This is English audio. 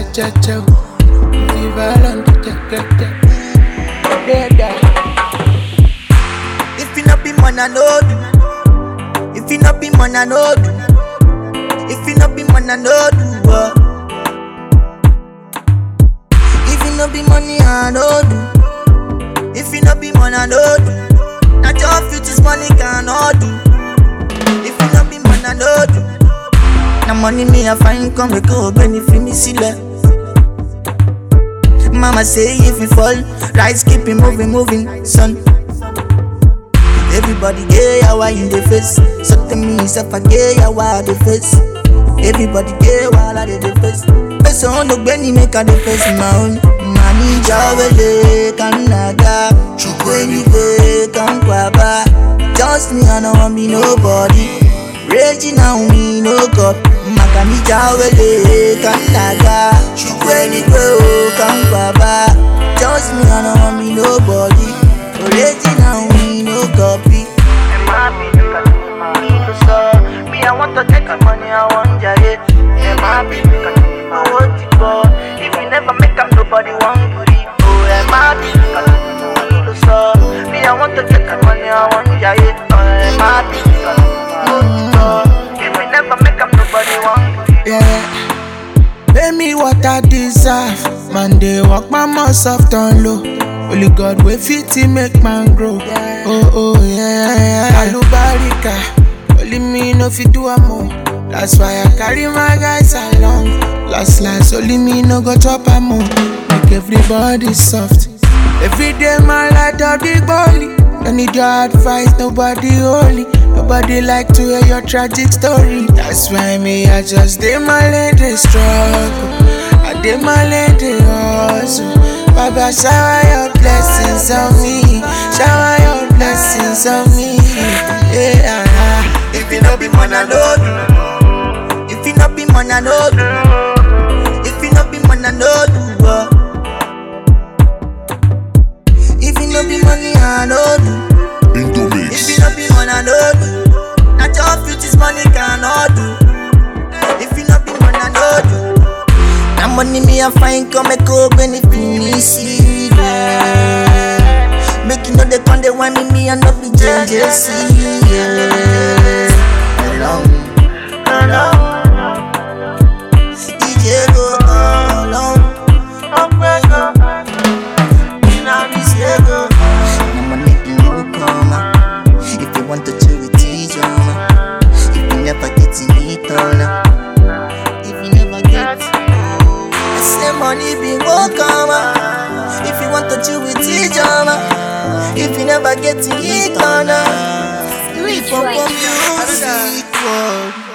cha cha. Vivalent cha cha cha. If you not be man, I know do. If you not be man, I know do. If you not be man, I know do. If you not be money, I know do. If you not be man, I know do. Not your future's money cannot do. If you not be man, I know do. Now money me I find come we go benefit me see left. Mama say if you fall, rise keep it moving, son. Everybody gay, how I in the face. So tell me if I gay, how I the face. Everybody gay, while I the face. Face on the benny make a the face my own. Mani jawele kanaga, chukweni be kankwaba. Just me I don't want me nobody. Raging now me no god. Makani jawele kanaga, chukweni be kankwaba. Just me I don't want me nobody. Raging now me no copy. I'm happy me no so. Me I want to take the money I want jaye. I'm happy I want it go. If you never make up nobody want goodie. Oh I'm happy me no so. Me I want to take the money I want jaye. I'm happy if you never make up nobody want goodie. Yeah. Pay me what I deserve. Man, they walk my mouth soft and low. Only God will fit to make man grow. Oh yeah. Alubarika. Only me no fit do a more. That's why I carry my guys along. Last only me no go chop a more. Make everybody soft. Every day my light up the body. Don't need your advice, nobody holy. Nobody like to hear your tragic story. That's why me I just did my lane they struggle. I did my lane they hustle. Baba, shower your blessings on me. Shower your blessings on me. Yeah. If you not be man, I know do. If you not be man, I know do. If you not be man, I know do. If you not be money, I know do. If you not be man, I know do. Not your future's money cannot do. If you not be man, I know do. Now money me I find come and go benefit me see. Make you know they come they want me and not be JJC. Alone. DJ go alone. Now me say go. Now money you come. If you want to chill with DJ, if you never get it on. If you never get say money be come. If you want to chill with DJ, if you never get it on. Do it for music.